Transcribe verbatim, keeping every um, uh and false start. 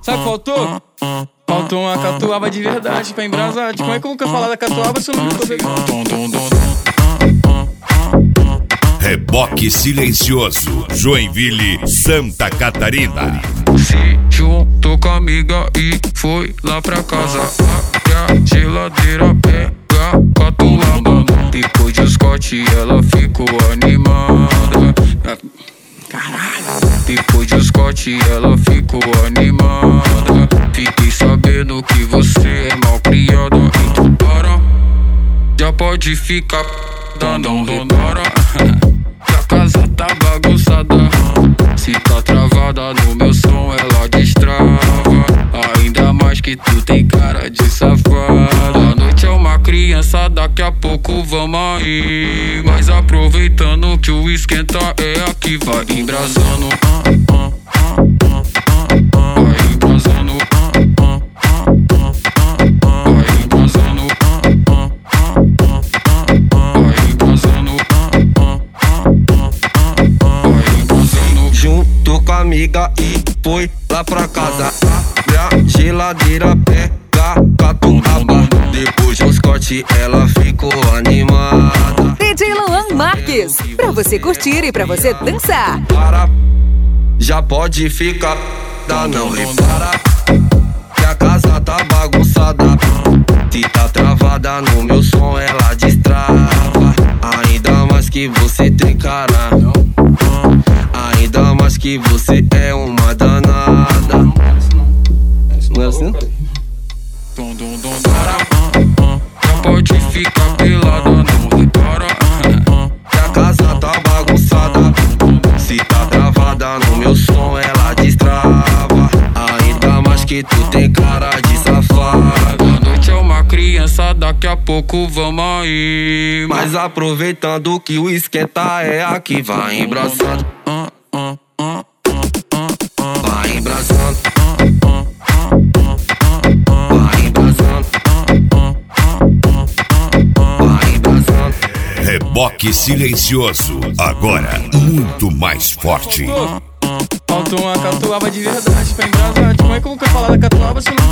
Sabe o que faltou? Faltou uma catuaba de verdade pra embrasar. Como é que eu nunca falar da catuaba se eu não tô bebendo? Reboque Silencioso, Joinville, Santa Catarina. Se juntou com a amiga e foi lá pra casa. Abre a geladeira, pega catuaba. Depois de Scott ela ficou animada. Caralho. Depois de Scott ela ficou animada. Fiquei sabendo que você é mal criada. Então para, já pode ficar dando repara. Que a casa tá bagunçada. Se tá travada no meu som ela destrava. Ainda mais que tu tem cara de safada. A noite é uma criança, daqui a pouco vamos aí. Mas aproveitando que o esquenta é aqui, vai embrasando. Vai embrasando. Vai embrasando. Vai embrasando. Vai embrasando. Juntou com a amiga e foi lá pra casa. Abre a geladeira, pega catuaba. Depois do Scott ela ficou animada. D J Luan Marques, pra você curtir e pra você dançar. Para, já pode ficar, dá não repara. Que a casa tá bagunçada. Se tá travada no meu som ela destrava. Ainda mais que você tem cara. Ainda mais que você é uma danada. Não é assim? Já pode ficar pelada, não repara. Que a casa tá bagunçada. Se tá travada no meu som ela destrava. Ainda mais que tu tem cara de safada. A noite é uma criança, daqui a pouco vamos aí. Mas aproveitando que o esquenta é aqui, vai embrasando. Vai embrasando. Vai embrasando. Vai embrasando. Reboque Silencioso, agora muito mais forte. Faltou uma catuaba de verdade pra embrasar. Como é que eu nunca falar da catuaba se eu não